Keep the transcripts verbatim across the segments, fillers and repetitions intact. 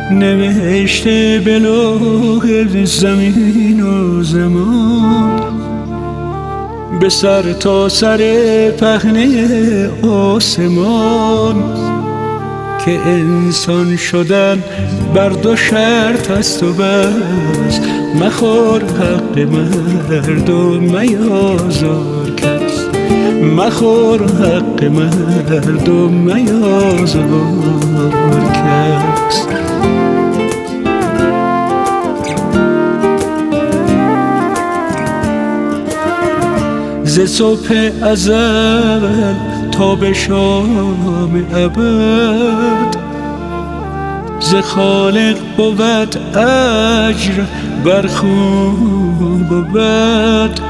نوشته به لوح زمین و زمان، به سر تا سر پهنه آسمان، که انسان شدن بر دو شرط است و بس، مخور حق مردم میازار کس، مخور حق مردم میازار کس. ز صبح ازل تا به شام ابد، ز خالق بود اجر بر خوب و بد.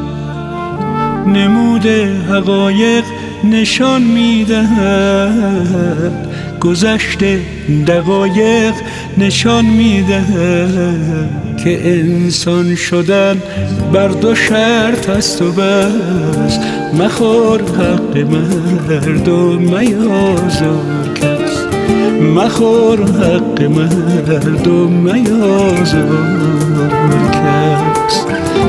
نمود حقایق نشان میدهد، گذشته دقایق نشان میدهد، که انسان شدن بر دو شرط است و بس، مخور حق مردم میازار کس، مخور حق مردم میازار کس.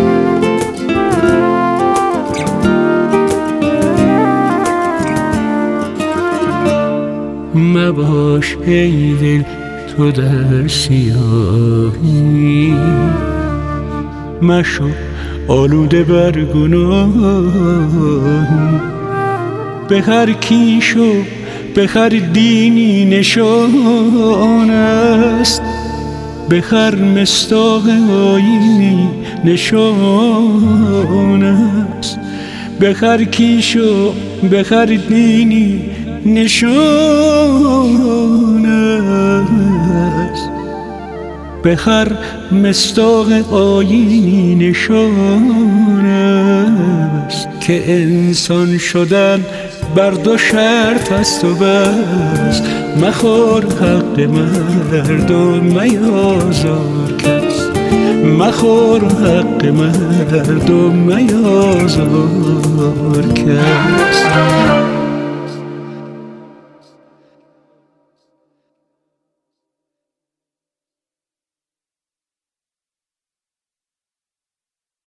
مباش ای دل تو در سیاهی، مشو آلوده بر گناهی. به هر کیش و به هر دینی نشان است، به هر مصداق آیینی نشان است. به هر کیش و به هر دینی نشان است، به هر مصداق آیینی نشان است، که انسان شدن بر دو شرط است و بس، مخور حق مردم میازار کس، مخور حق مردم میازار کس.